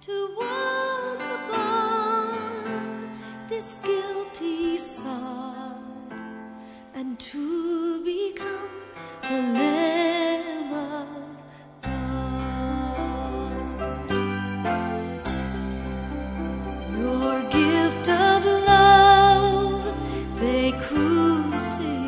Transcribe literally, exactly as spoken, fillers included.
to walk upon this guilty sod, and to become the Lamb of God. Your gift of love they crucified,